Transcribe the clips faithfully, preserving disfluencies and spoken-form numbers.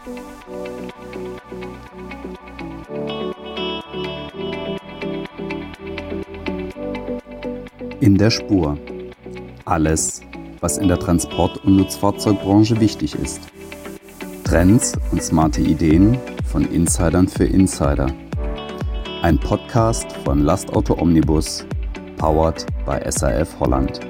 In der Spur. Alles, was in der Transport- und Nutzfahrzeugbranche wichtig ist. Trends und smarte Ideen von Insidern für Insider. Ein Podcast von Lastauto Omnibus, powered by S A F Holland.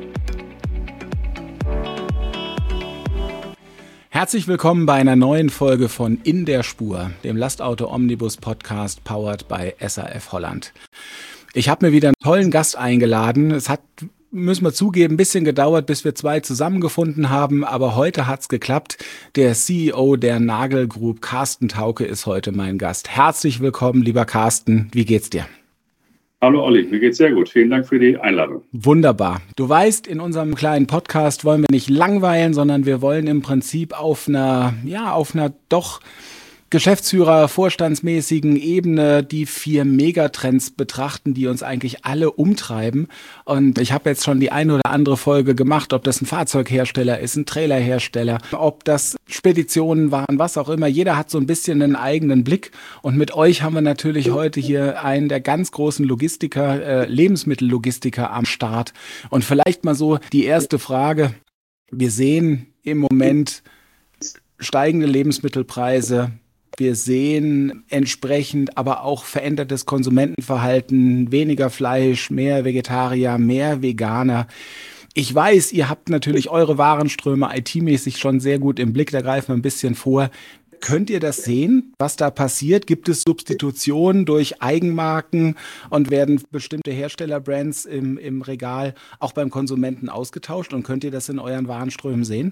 Herzlich willkommen bei einer neuen Folge von In der Spur, dem Lastauto Omnibus Podcast, powered by S A F Holland. Ich habe mir wieder einen tollen Gast eingeladen. Es hat, müssen wir zugeben, ein bisschen gedauert, bis wir zwei zusammengefunden haben, aber heute hat's geklappt. Der C E O der Nagel Group, Carsten Thauke, ist heute mein Gast. Herzlich willkommen, lieber Carsten. Wie geht's dir? Hallo Olli, mir geht's sehr gut. Vielen Dank für die Einladung. Wunderbar. Du weißt, in unserem kleinen Podcast wollen wir nicht langweilen, sondern wir wollen im Prinzip auf einer, ja, auf einer doch Geschäftsführer, vorstandsmäßigen Ebene die vier Megatrends betrachten, die uns eigentlich alle umtreiben. Und ich habe jetzt schon die eine oder andere Folge gemacht, ob das ein Fahrzeughersteller ist, ein Trailerhersteller, ob das Speditionen waren, was auch immer. Jeder hat so ein bisschen einen eigenen Blick. Und mit euch haben wir natürlich heute hier einen der ganz großen Logistiker, äh, Lebensmittellogistiker am Start. Und vielleicht mal so die erste Frage. Wir sehen im Moment steigende Lebensmittelpreise. Wir sehen entsprechend aber auch verändertes Konsumentenverhalten, weniger Fleisch, mehr Vegetarier, mehr Veganer. Ich weiß, ihr habt natürlich eure Warenströme I T-mäßig schon sehr gut im Blick, da greifen wir ein bisschen vor. Könnt ihr das sehen, was da passiert? Gibt es Substitutionen durch Eigenmarken und werden bestimmte Herstellerbrands im, im Regal auch beim Konsumenten ausgetauscht? Und könnt ihr das in euren Warenströmen sehen?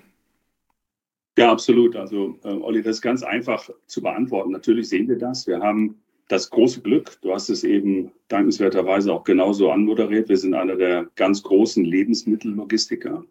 Ja, absolut. Also, äh, Olli, das ist ganz einfach zu beantworten. Natürlich sehen wir das. Wir haben das große Glück, du hast es eben dankenswerterweise auch genauso anmoderiert. Wir sind einer der ganz großen Lebensmittellogistiker.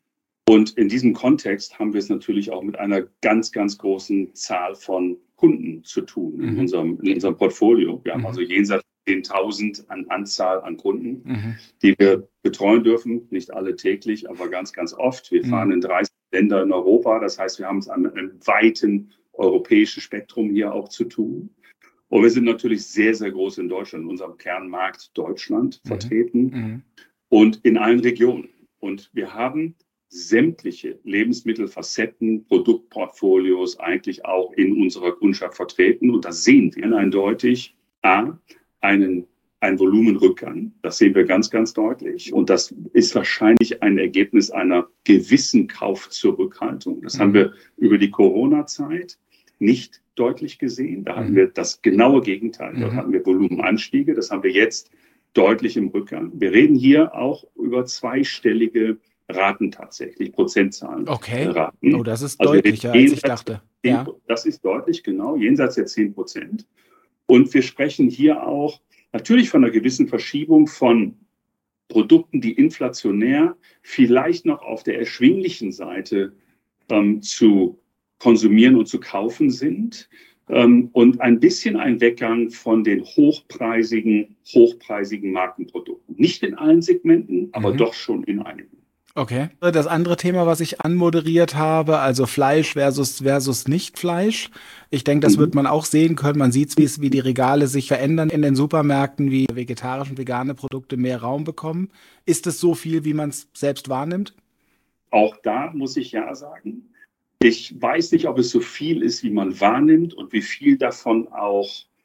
Und in diesem Kontext haben wir es natürlich auch mit einer ganz, ganz großen Zahl von Kunden zu tun in, mhm. unserem, in unserem Portfolio. Wir mhm. haben also jenseits zehntausend an Anzahl an Kunden, mhm. die wir betreuen dürfen. Nicht alle täglich, aber ganz, ganz oft. Wir mhm. fahren in dreißig Länder in Europa. Das heißt, wir haben es an einem weiten europäischen Spektrum hier auch zu tun. Und wir sind natürlich sehr, sehr groß in Deutschland, in unserem Kernmarkt Deutschland mhm. vertreten mhm. und in allen Regionen. Und wir haben sämtliche Lebensmittelfacetten, Produktportfolios eigentlich auch in unserer Kundschaft vertreten. Und das sehen wir eindeutig. A, einen ein Volumenrückgang. Das sehen wir ganz, ganz deutlich. Und das ist wahrscheinlich ein Ergebnis einer gewissen Kaufzurückhaltung. Das mhm. haben wir über die Corona-Zeit nicht deutlich gesehen. Da mhm. hatten wir das genaue Gegenteil. Dort mhm. hatten wir Volumenanstiege. Das haben wir jetzt deutlich im Rückgang. Wir reden hier auch über zweistellige Raten tatsächlich, Prozentzahlen. Okay. Raten. Oh, das ist also deutlicher, als ich dachte. zehn, ja. Das ist deutlich, genau, jenseits der zehn Prozent. Und wir sprechen hier auch natürlich von einer gewissen Verschiebung von Produkten, die inflationär vielleicht noch auf der erschwinglichen Seite ähm, zu konsumieren und zu kaufen sind ähm, und ein bisschen ein Weggang von den hochpreisigen, hochpreisigen Markenprodukten. Nicht in allen Segmenten, aber mhm. doch schon in einigen. Okay. Das andere Thema, was ich anmoderiert habe, also Fleisch versus versus Nicht-Fleisch. Ich denke, das mhm. wird man auch sehen können. Man sieht, wie die Regale sich verändern in den Supermärkten, wie vegetarische und vegane Produkte mehr Raum bekommen. Ist es so viel, wie man es selbst wahrnimmt? Auch da muss ich ja sagen, ich weiß nicht, ob es so viel ist, wie man wahrnimmt und wie viel davon auch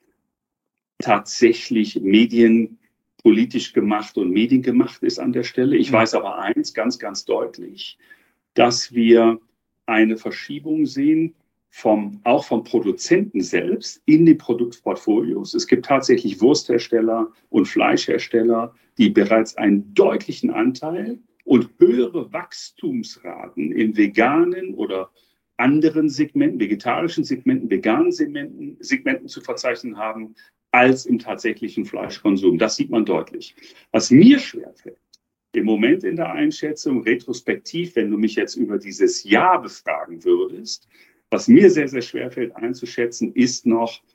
tatsächlich Medien politisch gemacht und mediengemacht ist an der Stelle. Ich weiß aber eins ganz, ganz deutlich, dass wir eine Verschiebung sehen, vom, auch vom Produzenten selbst in die Produktportfolios. Es gibt tatsächlich Wursthersteller und Fleischhersteller, die bereits einen deutlichen Anteil und höhere Wachstumsraten in veganen oder anderen Segmenten, vegetarischen Segmenten, veganen Segmenten, Segmenten zu verzeichnen haben, als im tatsächlichen Fleischkonsum. Das sieht man deutlich. Was mir schwerfällt, im Moment in der Einschätzung, retrospektiv, wenn du mich jetzt über dieses Jahr befragen würdest, was mir sehr, sehr schwerfällt einzuschätzen, ist noch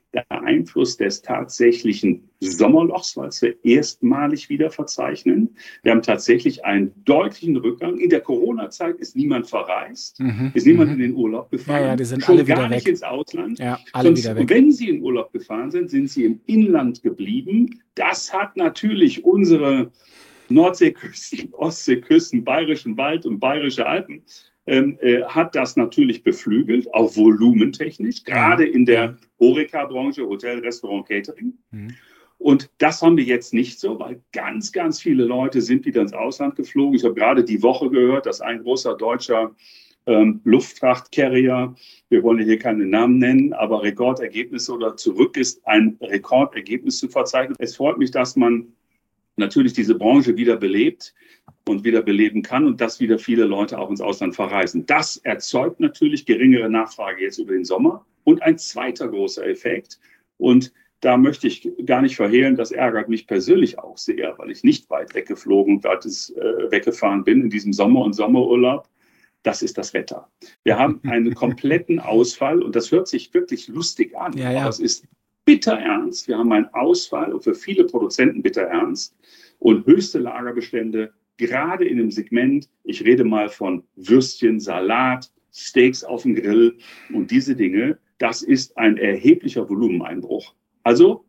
der Einfluss des tatsächlichen Sommerlochs, weil wir erstmalig wieder verzeichnen. Wir haben tatsächlich einen deutlichen Rückgang. In der Corona-Zeit ist niemand verreist, mhm. ist niemand mhm. in den Urlaub gefahren. Ja, ja, die sind schon alle wieder gar nicht weg. ins Ausland. Ja, alle Sonst, wieder weg. wenn sie in Urlaub gefahren sind, sind sie im Inland geblieben. Das hat natürlich unsere Nordseeküsten, Ostseeküsten, Bayerischen Wald und Bayerische Alpen, ähm, äh, hat das natürlich beflügelt, auch volumentechnisch, gerade in der HoReCa-Branche, Hotel, Restaurant, Catering. Mhm. Und das haben wir jetzt nicht so, weil ganz, ganz viele Leute sind wieder ins Ausland geflogen. Ich habe gerade die Woche gehört, dass ein großer deutscher ähm, Luftfrachtcarrier, wir wollen hier keine Namen nennen, aber Rekordergebnisse oder zurück ist, ein Rekordergebnis zu verzeichnen. Es freut mich, dass man natürlich diese Branche wieder belebt und wieder beleben kann und dass wieder viele Leute auch ins Ausland verreisen. Das erzeugt natürlich geringere Nachfrage jetzt über den Sommer. Und ein zweiter großer Effekt, und da möchte ich gar nicht verhehlen, das ärgert mich persönlich auch sehr, weil ich nicht weit weggeflogen und weit äh, weggefahren bin in diesem Sommer und Sommerurlaub. Das ist das Wetter. Wir haben einen kompletten Ausfall und das hört sich wirklich lustig an, ja, ja. aber es ist bitter ernst. Wir haben einen Ausfall und für viele Produzenten bitter ernst und höchste Lagerbestände, gerade in dem Segment, ich rede mal von Würstchen, Salat, Steaks auf dem Grill und diese Dinge, das ist ein erheblicher Volumeneinbruch. Also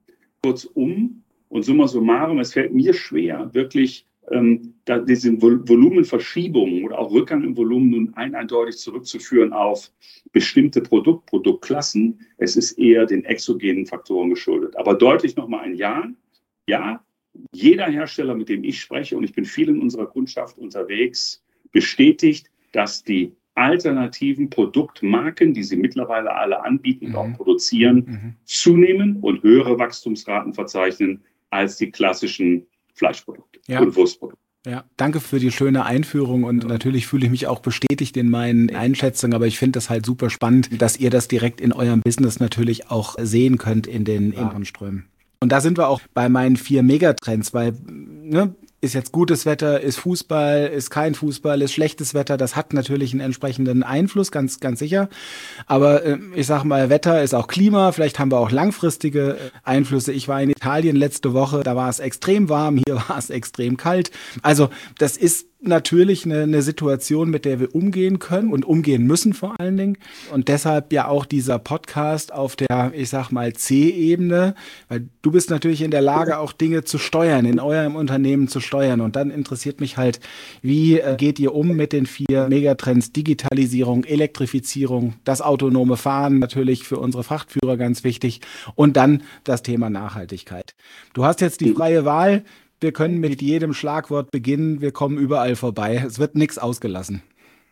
kurzum und summa summarum, es fällt mir schwer, wirklich ähm, da diese Vol- Volumenverschiebungen oder auch Rückgang im Volumen nun ein eindeutig zurückzuführen auf bestimmte Produkt, Produktklassen. Es ist eher den exogenen Faktoren geschuldet. Aber deutlich nochmal ein Ja. Ja, jeder Hersteller, mit dem ich spreche, und ich bin viel in unserer Kundschaft unterwegs, bestätigt, dass die alternativen Produktmarken, die sie mittlerweile alle anbieten und auch produzieren, mhm. zunehmen und höhere Wachstumsraten verzeichnen als die klassischen Fleischprodukte ja. und Wurstprodukte. Ja, danke für die schöne Einführung und natürlich fühle ich mich auch bestätigt in meinen Einschätzungen, aber ich finde das halt super spannend, dass ihr das direkt in eurem Business natürlich auch sehen könnt in den ja. Inkommenströmen. Und da sind wir auch bei meinen vier Megatrends, weil ne, ist jetzt gutes Wetter, ist Fußball, ist kein Fußball, ist schlechtes Wetter, das hat natürlich einen entsprechenden Einfluss, ganz ganz sicher. Aber äh, ich sag mal, Wetter ist auch Klima, vielleicht haben wir auch langfristige Einflüsse. Ich war in Italien letzte Woche, da war es extrem warm, hier war es extrem kalt. Also das ist natürlich eine, eine Situation, mit der wir umgehen können und umgehen müssen vor allen Dingen. Und deshalb ja auch dieser Podcast auf der, ich sag mal, C-Ebene, weil du bist natürlich in der Lage, auch Dinge zu steuern, in eurem Unternehmen zu steuern. Und dann interessiert mich halt, wie äh, geht ihr um mit den vier Megatrends Digitalisierung, Elektrifizierung, das autonome Fahren, natürlich für unsere Frachtführer ganz wichtig und dann das Thema Nachhaltigkeit. Du hast jetzt die freie Wahl. Wir können mit jedem Schlagwort beginnen. Wir kommen überall vorbei. Es wird nichts ausgelassen.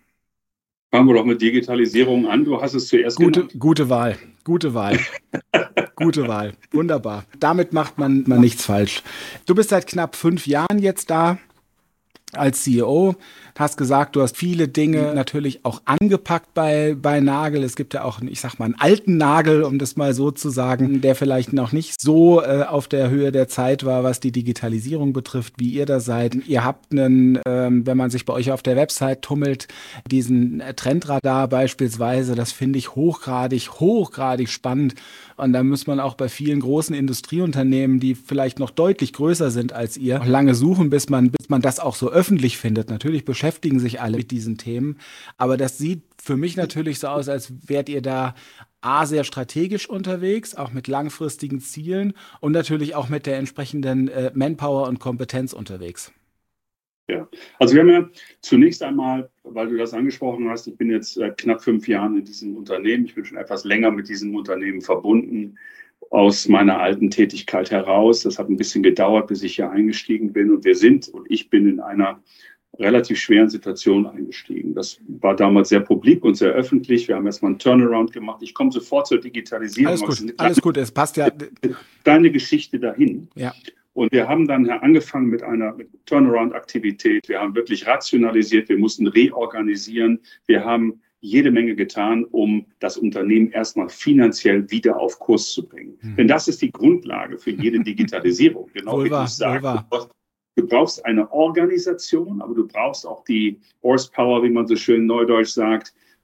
Fangen wir doch mit Digitalisierung an. Du hast es zuerst gute, genannt. Gute Wahl. Gute Wahl. Gute Wahl. Wunderbar. Damit macht man, man nichts falsch. Du bist seit knapp fünf Jahren jetzt da als C E O. Hast gesagt, du hast viele Dinge natürlich auch angepackt bei, bei Nagel. Es gibt ja auch, ich sag mal, einen alten Nagel, um das mal so zu sagen, der vielleicht noch nicht so äh, auf der Höhe der Zeit war, was die Digitalisierung betrifft, wie ihr da seid. Ihr habt einen, ähm, wenn man sich bei euch auf der Website tummelt, diesen Trendradar beispielsweise, das finde ich hochgradig, hochgradig spannend. Und da muss man auch bei vielen großen Industrieunternehmen, die vielleicht noch deutlich größer sind als ihr, lange suchen, bis man, bis man das auch so öffentlich findet. Natürlich beschäftigen sich alle mit diesen Themen. Aber das sieht für mich natürlich so aus, als wärt ihr da A, sehr strategisch unterwegs, auch mit langfristigen Zielen und natürlich auch mit der entsprechenden äh, Manpower und Kompetenz unterwegs. Ja, also wir haben ja zunächst einmal, weil du das angesprochen hast, ich bin jetzt seit knapp fünf Jahren in diesem Unternehmen. Ich bin schon etwas länger mit diesem Unternehmen verbunden, aus meiner alten Tätigkeit heraus. Das hat ein bisschen gedauert, bis ich hier eingestiegen bin. Und wir sind, und ich bin in einer relativ schweren Situation eingestiegen. Das war damals sehr publik und sehr öffentlich. Wir haben erstmal einen Turnaround gemacht. Ich komme sofort zur Digitalisierung. Alles gut, kleine, alles gut, es passt ja. Deine Geschichte dahin. Ja. Und wir haben dann angefangen mit einer mit Turnaround-Aktivität. Wir haben wirklich rationalisiert, wir mussten reorganisieren. Wir haben jede Menge getan, um das Unternehmen erstmal finanziell wieder auf Kurs zu bringen. Hm. Denn das ist die Grundlage für jede Digitalisierung. Genau wie du sagst. Du brauchst eine Organisation, aber du brauchst auch die Horsepower, wie man so schön neudeutsch sagt,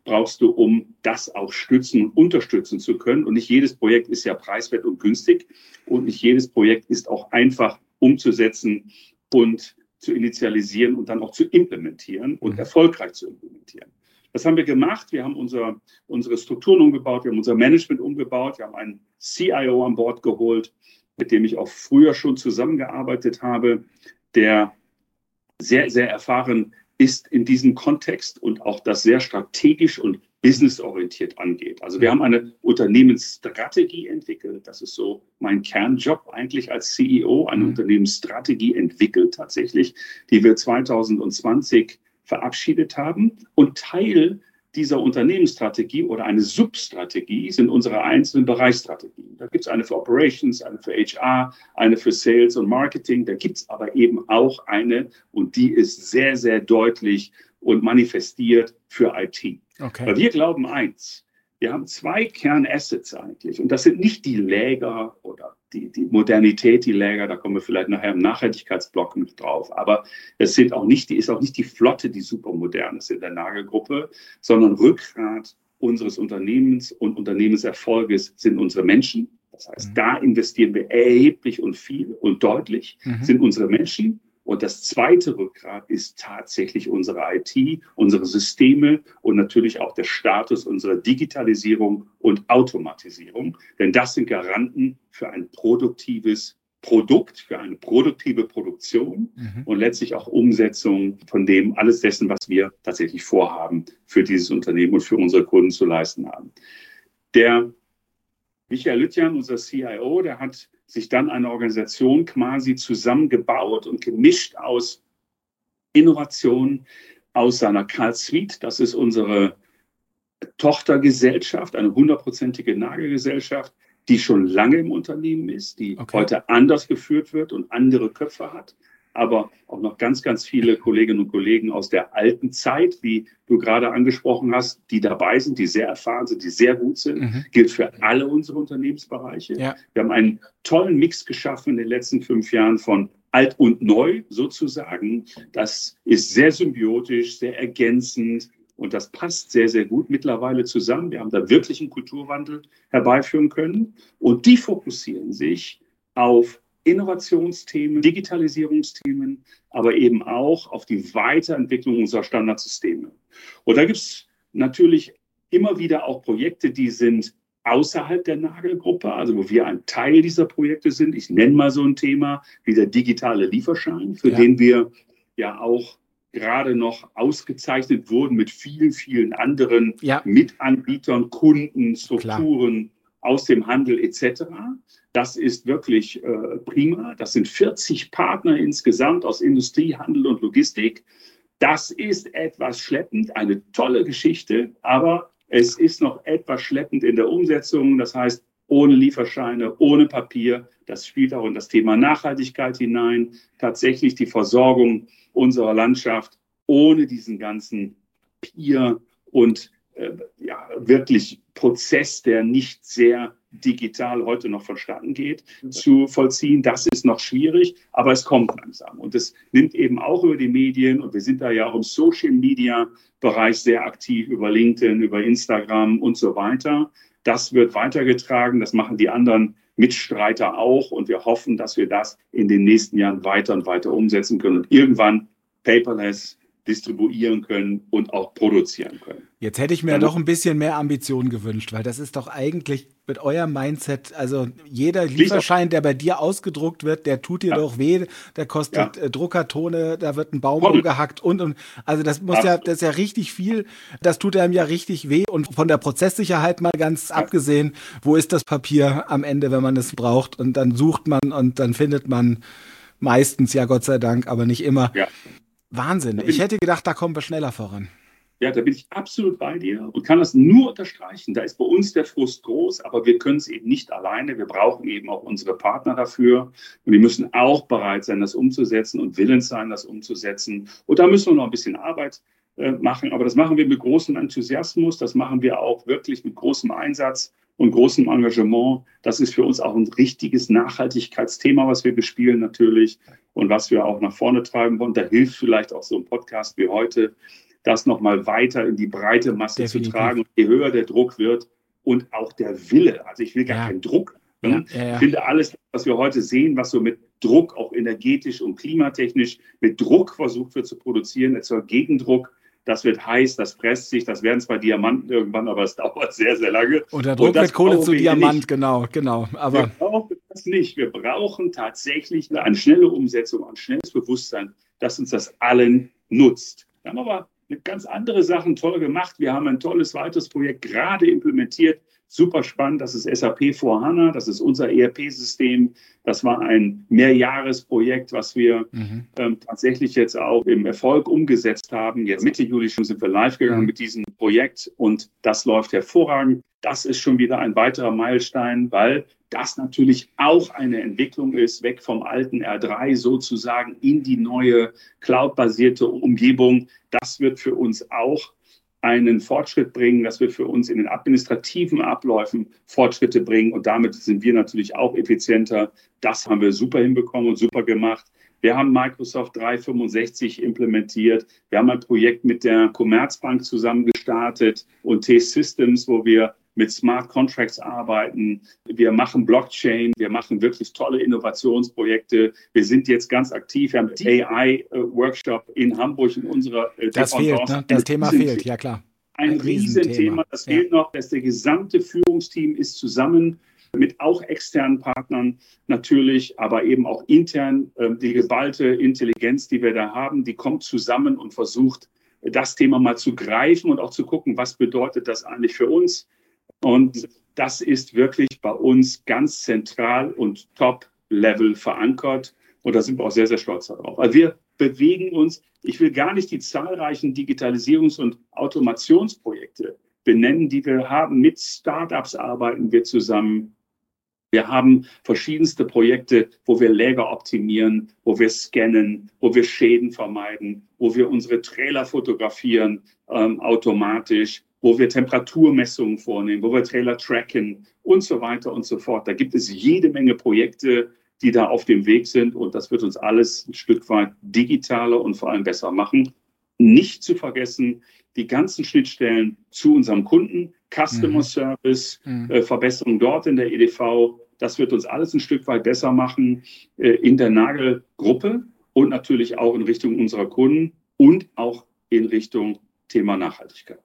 brauchst du, um das auch stützen und unterstützen zu können. Und nicht jedes Projekt ist ja preiswert und günstig und nicht jedes Projekt ist auch einfach umzusetzen und zu initialisieren und dann auch zu implementieren und erfolgreich zu implementieren. Das haben wir gemacht. Wir haben unser, unsere Strukturen umgebaut, wir haben unser Management umgebaut, wir haben einen C I O an Bord geholt, mit dem ich auch früher schon zusammengearbeitet habe, der sehr, sehr erfahren ist in diesem Kontext und auch das sehr strategisch und businessorientiert angeht. Also wir haben eine Unternehmensstrategie entwickelt. Das ist so mein Kernjob eigentlich als C E O, eine mhm. Unternehmensstrategie entwickelt tatsächlich, die wir zwanzig zwanzig verabschiedet haben. Und Teil dieser Unternehmensstrategie oder eine Substrategie sind unsere einzelnen Bereichsstrategien. Da gibt es eine für Operations, eine für H R, eine für Sales und Marketing. Da gibt es aber eben auch eine, und die ist sehr, sehr deutlich und manifestiert für I T. Okay. Weil wir glauben eins, wir haben zwei Kernassets eigentlich. Und das sind nicht die Läger oder die, die Modernität, die Läger, da kommen wir vielleicht nachher im Nachhaltigkeitsblock mit drauf. Aber es sind auch nicht, die ist auch nicht die Flotte, die supermodern ist in der Nagelgruppe, sondern Rückgrat unseres Unternehmens und Unternehmenserfolges sind unsere Menschen. Das heißt, mhm. da investieren wir erheblich und viel und deutlich, mhm. sind unsere Menschen. Und das zweite Rückgrat ist tatsächlich unsere I T, unsere Systeme und natürlich auch der Status unserer Digitalisierung und Automatisierung. Denn das sind Garanten für ein produktives Produkt, für eine produktive Produktion mhm. und letztlich auch Umsetzung von dem, alles dessen, was wir tatsächlich vorhaben, für dieses Unternehmen und für unsere Kunden zu leisten haben. Der Michael Lüttjan, unser C I O, der hat sich dann eine Organisation quasi zusammengebaut und gemischt aus Innovation, aus seiner Carl Suite. Das ist unsere Tochtergesellschaft, eine hundertprozentige Nagelgesellschaft, die schon lange im Unternehmen ist, die okay. heute anders geführt wird und andere Köpfe hat. Aber auch noch ganz, ganz viele Kolleginnen und Kollegen aus der alten Zeit, wie du gerade angesprochen hast, die dabei sind, die sehr erfahren sind, die sehr gut sind. Mhm. Gilt für alle unsere Unternehmensbereiche. Ja. Wir haben einen tollen Mix geschaffen in den letzten fünf Jahren von alt und neu sozusagen. Das ist sehr symbiotisch, sehr ergänzend und das passt sehr, sehr gut mittlerweile zusammen. Wir haben da wirklich einen Kulturwandel herbeiführen können und die fokussieren sich auf Innovationsthemen, Digitalisierungsthemen, aber eben auch auf die Weiterentwicklung unserer Standardsysteme. Und da gibt es natürlich immer wieder auch Projekte, die sind außerhalb der Nagelgruppe, also wo wir ein Teil dieser Projekte sind. Ich nenne mal so ein Thema wie der digitale Lieferschein, für ja. den wir ja auch gerade noch ausgezeichnet wurden mit vielen, vielen anderen ja. Mitanbietern, Kunden, Strukturen, Klar. aus dem Handel et cetera. Das ist wirklich äh, prima. Das sind vierzig Partner insgesamt aus Industrie, Handel und Logistik. Das ist etwas schleppend, eine tolle Geschichte, aber es ist noch etwas schleppend in der Umsetzung. Das heißt, ohne Lieferscheine, ohne Papier. Das spielt auch in das Thema Nachhaltigkeit hinein. Tatsächlich die Versorgung unserer Landschaft ohne diesen ganzen Papier und äh, ja, wirklich Prozess, der nicht sehr digital heute noch vonstatten geht, zu vollziehen. Das ist noch schwierig, aber es kommt langsam. Und es nimmt eben auch über die Medien, und wir sind da ja auch im Social-Media-Bereich sehr aktiv, über LinkedIn, über Instagram und so weiter. Das wird weitergetragen, das machen die anderen Mitstreiter auch. Und wir hoffen, dass wir das in den nächsten Jahren weiter und weiter umsetzen können und irgendwann paperless distribuieren können und auch produzieren können. Jetzt hätte ich mir ja doch ein bisschen mehr Ambition gewünscht, weil das ist doch eigentlich mit eurem Mindset, also jeder Lieferschein, der bei dir ausgedruckt wird, der tut dir ja. doch weh, der kostet ja. Druckertone, da wird ein Baum Voll. umgehackt und, und also das muss Absolut. ja, das ist ja richtig viel, das tut einem ja richtig weh und von der Prozesssicherheit mal ganz ja. abgesehen, wo ist das Papier am Ende, wenn man es braucht und dann sucht man und dann findet man meistens, ja Gott sei Dank, aber nicht immer. Ja. Wahnsinn. Ich hätte gedacht, da kommen wir schneller voran. Ja, da bin ich absolut bei dir und kann das nur unterstreichen. Da ist bei uns der Frust groß, aber wir können es eben nicht alleine. Wir brauchen eben auch unsere Partner dafür. Und die müssen auch bereit sein, das umzusetzen und willens sein, das umzusetzen. Und da müssen wir noch ein bisschen Arbeit äh, machen. Aber das machen wir mit großem Enthusiasmus. Das machen wir auch wirklich mit großem Einsatz und großem Engagement. Das ist für uns auch ein richtiges Nachhaltigkeitsthema, was wir bespielen natürlich und was wir auch nach vorne treiben wollen. Da hilft vielleicht auch so ein Podcast wie heute, das nochmal weiter in die breite Masse Definitiv. zu tragen. Und je höher der Druck wird und auch der Wille, also ich will gar Ja. keinen Druck. Ja, Ja, ja, ja. Ich finde alles, was wir heute sehen, was so mit Druck, auch energetisch und klimatechnisch, mit Druck versucht wird zu produzieren, erzeugt Gegendruck. Das wird heiß, das presst sich, das werden zwar Diamanten irgendwann, aber es dauert sehr, sehr lange. Unter Druck Und das wird Kohle brauchen zu wir Diamant, nicht. genau, genau. Aber Wir brauchen das nicht. Wir brauchen tatsächlich eine schnelle Umsetzung, ein schnelles Bewusstsein, das uns das allen nutzt. Wir haben aber ganz andere Sachen toll gemacht. Wir haben ein tolles weiteres Projekt gerade implementiert. Super spannend, das ist S A P vier HANA, das ist unser E R P-System. Das war ein Mehrjahresprojekt, was wir mhm. ähm, tatsächlich jetzt auch im Erfolg umgesetzt haben. Jetzt Mitte Juli schon sind wir live gegangen mhm. mit diesem Projekt und das läuft hervorragend. Das ist schon wieder ein weiterer Meilenstein, weil das natürlich auch eine Entwicklung ist, weg vom alten R drei sozusagen in die neue cloud-basierte Umgebung. Das wird für uns auch einen Fortschritt bringen, dass wir für uns in den administrativen Abläufen Fortschritte bringen und damit sind wir natürlich auch effizienter. Das haben wir super hinbekommen und super gemacht. Wir haben Microsoft dreihundertfünfundsechzig implementiert. Wir haben ein Projekt mit der Commerzbank zusammen gestartet und T-Systems, wo wir mit Smart Contracts arbeiten. Wir machen Blockchain. Wir machen wirklich tolle Innovationsprojekte. Wir sind jetzt ganz aktiv. Wir haben A I-Workshop in Hamburg in unserer äh, Das fehlt, ne? Das Thema fehlt, ja klar. Ein, ein Riesenthema. Riesenthema. Das fehlt ja noch. Das der gesamte Führungsteam ist zusammen mit auch externen Partnern natürlich, aber eben auch intern. Äh, die geballte Intelligenz, die wir da haben, die kommt zusammen und versucht, das Thema mal zu greifen und auch zu gucken, was bedeutet das eigentlich für uns. Und das ist wirklich bei uns ganz zentral und top-level verankert. Und da sind wir auch sehr, sehr stolz darauf. Also wir bewegen uns, ich will gar nicht die zahlreichen Digitalisierungs- und Automationsprojekte benennen, die wir haben. Mit Startups arbeiten wir zusammen. Wir haben verschiedenste Projekte, wo wir Läger optimieren, wo wir scannen, wo wir Schäden vermeiden, wo wir unsere Trailer fotografieren ähm, automatisch, wo wir Temperaturmessungen vornehmen, wo wir Trailer tracken und so weiter und so fort. Da gibt es jede Menge Projekte, die da auf dem Weg sind und das wird uns alles ein Stück weit digitaler und vor allem besser machen. Nicht zu vergessen, die ganzen Schnittstellen zu unserem Kunden, Customer mhm. Service, mhm. Äh, Verbesserung dort in der E D V, das wird uns alles ein Stück weit besser machen äh, in der Nagelgruppe und natürlich auch in Richtung unserer Kunden und auch in Richtung Thema Nachhaltigkeit.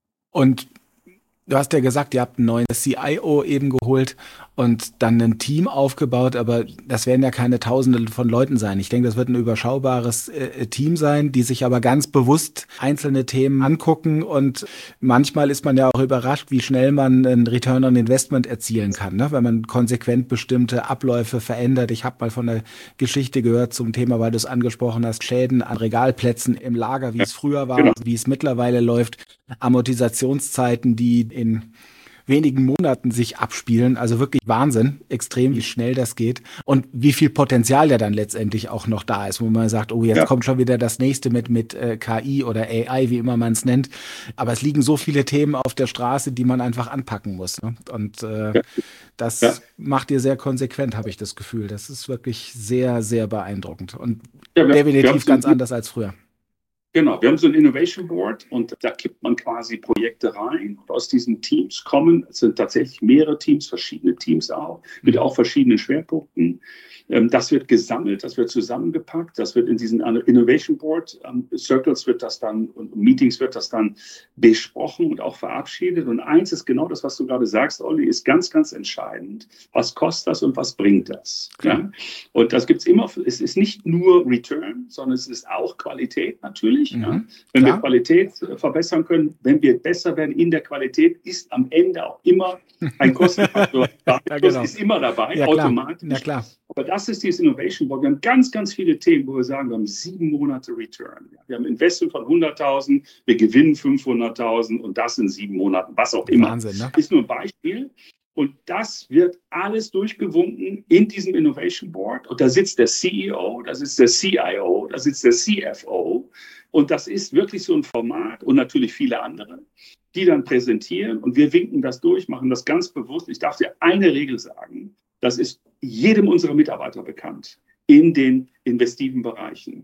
Und du hast ja gesagt, ihr habt einen neuen C I O eben geholt und dann ein Team aufgebaut, aber das werden ja keine Tausende von Leuten sein. Ich denke, das wird ein überschaubares äh, Team sein, die sich aber ganz bewusst einzelne Themen angucken und manchmal ist man ja auch überrascht, wie schnell man einen Return on Investment erzielen kann, ne? Wenn man konsequent bestimmte Abläufe verändert. Ich habe mal von der Geschichte gehört zum Thema, weil du es angesprochen hast, Schäden an Regalplätzen im Lager, wie es früher war, genau. Wie es mittlerweile läuft, Amortisationszeiten, die in wenigen Monaten sich abspielen. Also wirklich Wahnsinn, extrem, wie schnell das geht und wie viel Potenzial ja dann letztendlich auch noch da ist, wo man sagt, oh, jetzt ja. kommt schon wieder das nächste mit, mit äh, K I oder A I, wie immer man es nennt. Aber es liegen so viele Themen auf der Straße, die man einfach anpacken muss. Ne? Und äh, ja. das ja. macht ihr sehr konsequent, habe ich das Gefühl. Das ist wirklich sehr, sehr beeindruckend und ja, wir, definitiv wir ganz anders als früher. Genau, wir haben so ein Innovation Board und da kippt man quasi Projekte rein. Und aus diesen Teams kommen, es sind tatsächlich mehrere Teams, verschiedene Teams auch, mit auch verschiedenen Schwerpunkten. Das wird gesammelt, das wird zusammengepackt, das wird in diesen Innovation Board ähm, Circles wird das dann und Meetings wird das dann besprochen und auch verabschiedet. Und eins ist genau das, was du gerade sagst, Olli, ist ganz, ganz entscheidend. Was kostet das und was bringt das? Ja? Und das gibt's immer, es ist nicht nur Return, sondern es ist auch Qualität natürlich. Mhm, ja? Wenn klar. wir Qualität verbessern können, wenn wir besser werden in der Qualität, ist am Ende auch immer ein Kostenfaktor. ja, genau. Das ist immer dabei, ja, automatisch. Ja, klar. Aber das ist dieses Innovation Board. Wir haben ganz, ganz viele Themen, wo wir sagen, wir haben sieben Monate Return. Wir haben ein Investment von hunderttausend, wir gewinnen fünfhunderttausend und das in sieben Monaten, was auch immer. Wahnsinn, ne? Ist nur ein Beispiel. Und das wird alles durchgewunken in diesem Innovation Board. Und da sitzt der C E O, da sitzt der C I O, da sitzt der C F O. Und das ist wirklich so ein Format und natürlich viele andere, die dann präsentieren. Und wir winken das durch, machen das ganz bewusst. Ich darf dir eine Regel sagen. Das ist jedem unserer Mitarbeiter bekannt in den investiven Bereichen.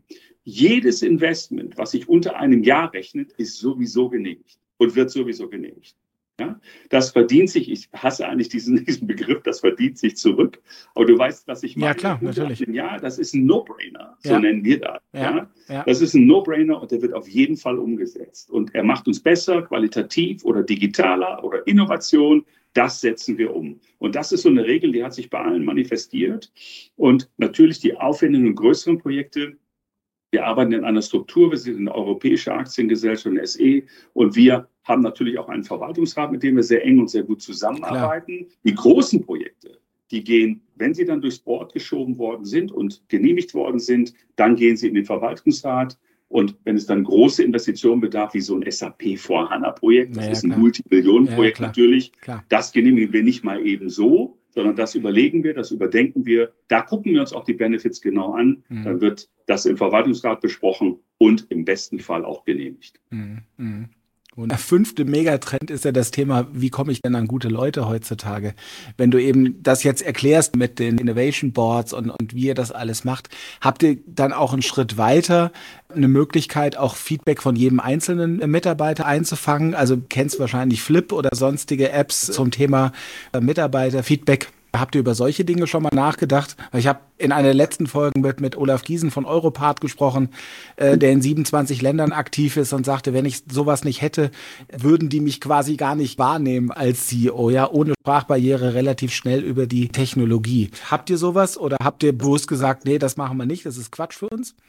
jedes Investment, was sich unter einem Jahr rechnet, ist sowieso genehmigt und wird sowieso genehmigt. Ja, das verdient sich, ich hasse eigentlich diesen, diesen Begriff, das verdient sich zurück. Aber du weißt, was ich meine. Ja, klar, natürlich. Ja, das ist ein No-Brainer, so ja. nennen wir das. Ja, ja. Ja. Das ist ein No-Brainer und der wird auf jeden Fall umgesetzt. Und er macht uns besser, qualitativ oder digitaler oder Innovation. Das setzen wir um. Und das ist so eine Regel, die hat sich bei allen manifestiert. Und natürlich die aufwendigen und größeren Projekte. Wir arbeiten in einer Struktur, wir sind eine europäische Aktiengesellschaft, eine S E, und wir haben natürlich auch einen Verwaltungsrat, mit dem wir sehr eng und sehr gut zusammenarbeiten. Klar. Die großen Projekte, die gehen, wenn sie dann durchs Board geschoben worden sind und genehmigt worden sind, dann gehen sie in den Verwaltungsrat. Und wenn es dann große Investitionen bedarf, wie so ein S A P vier HANA-Projekt, das ja, ist klar. ein Multimillionenprojekt ja, natürlich, klar. Das genehmigen wir nicht mal eben so, sondern das überlegen wir, das überdenken wir. Da gucken wir uns auch die Benefits genau an. Mhm. Dann wird das im Verwaltungsrat besprochen und im besten Fall auch genehmigt. Mhm. Und der fünfte Megatrend ist ja das Thema, wie komme ich denn an gute Leute heutzutage? Wenn du eben das jetzt erklärst mit den Innovation Boards und, und wie ihr das alles macht, habt ihr dann auch einen Schritt weiter eine Möglichkeit, auch Feedback von jedem einzelnen Mitarbeiter einzufangen? Also kennst wahrscheinlich Flip oder sonstige Apps zum Thema Mitarbeiterfeedback. Habt ihr über solche Dinge schon mal nachgedacht? Ich habe in einer der letzten Folgen mit, mit Olaf Giesen von Europart gesprochen, äh, der in siebenundzwanzig Ländern aktiv ist und sagte, wenn ich sowas nicht hätte, würden die mich quasi gar nicht wahrnehmen als C E O, ja, ohne Sprachbarriere relativ schnell über die Technologie. Habt ihr sowas oder habt ihr bewusst gesagt, nee, das machen wir nicht, das ist Quatsch für uns?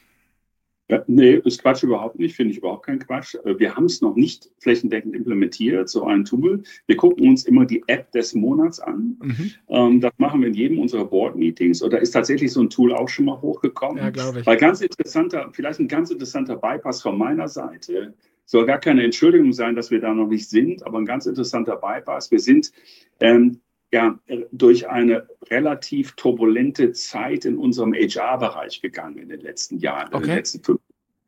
Ja, nee, ist Quatsch überhaupt nicht, finde ich überhaupt kein Quatsch. Wir haben es noch nicht flächendeckend implementiert, so ein Tool. Wir gucken uns immer die App des Monats an. Mhm. Ähm, das machen wir in jedem unserer Board-Meetings. Und da ist tatsächlich so ein Tool auch schon mal hochgekommen. Ja, glaube ich. Weil ganz interessanter, vielleicht ein ganz interessanter Bypass von meiner Seite. Soll gar keine Entschuldigung sein, dass wir da noch nicht sind, aber ein ganz interessanter Bypass. Wir sind ähm, ja, durch eine relativ turbulente Zeit in unserem H R-Bereich gegangen in den letzten Jahren, okay. in den letzten fünf.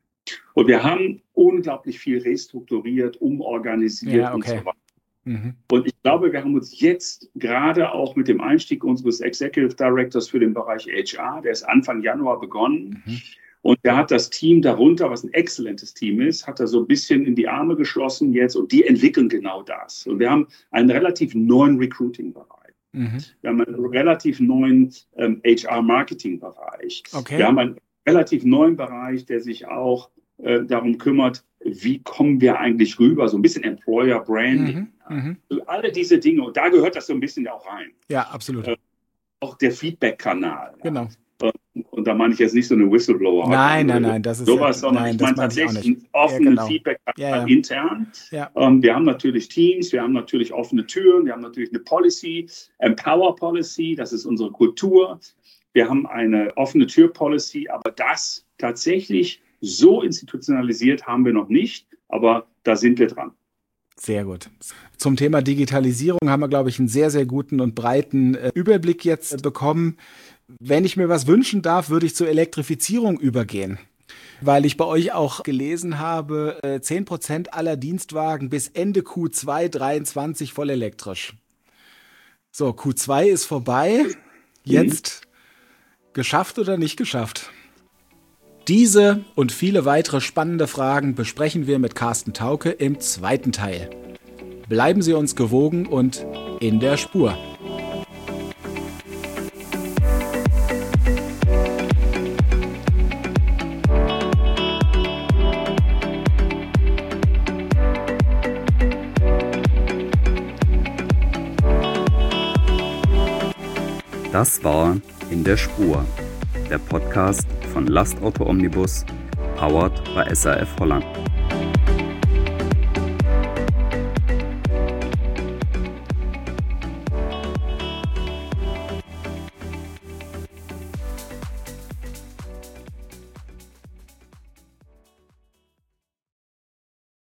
Und wir haben unglaublich viel restrukturiert, umorganisiert ja, okay. und so weiter. Mhm. Und ich glaube, wir haben uns jetzt gerade auch mit dem Einstieg unseres Executive Directors für den Bereich H R, der ist Anfang Januar begonnen, mhm. und der hat das Team darunter, was ein exzellentes Team ist, hat er so ein bisschen in die Arme geschlossen jetzt und die entwickeln genau das. Und wir haben einen relativ neuen Recruiting-Bereich. Mhm. Wir haben einen relativ neuen ähm, H R-Marketing-Bereich. Okay. Wir haben einen relativ neuen Bereich, der sich auch äh, darum kümmert, wie kommen wir eigentlich rüber, so ein bisschen Employer-Branding. Mhm. Mhm. Also alle diese Dinge, und da gehört das so ein bisschen auch rein. Ja, absolut. Äh, auch der Feedback-Kanal. Genau. Und da meine ich jetzt nicht so eine Whistleblower. Nein, nein, nein, das ist sowas, ja, sondern nein, ich meine tatsächlich einen offenen ja, genau. Feedback ja, ja. intern. Ja. Ähm, wir haben natürlich Teams, wir haben natürlich offene Türen, wir haben natürlich eine Policy, Empower Policy, das ist unsere Kultur. Wir haben eine offene Tür-Policy, aber das tatsächlich so institutionalisiert haben wir noch nicht, aber da sind wir dran. Sehr gut. Zum Thema Digitalisierung haben wir, glaube ich, einen sehr, sehr guten und breiten äh, Überblick jetzt äh, bekommen. Wenn ich mir was wünschen darf, würde ich zur Elektrifizierung übergehen, weil ich bei euch auch gelesen habe, äh, zehn Prozent aller Dienstwagen bis Ende Q zwei dreiundzwanzig voll elektrisch. So, Q zwei ist vorbei. Jetzt mhm. geschafft oder nicht geschafft? Diese und viele weitere spannende Fragen besprechen wir mit Carsten Tauke im zweiten Teil. Bleiben Sie uns gewogen und in der Spur. Das war In der Spur, der Podcast von Lastauto Omnibus, powered by S A F Holland.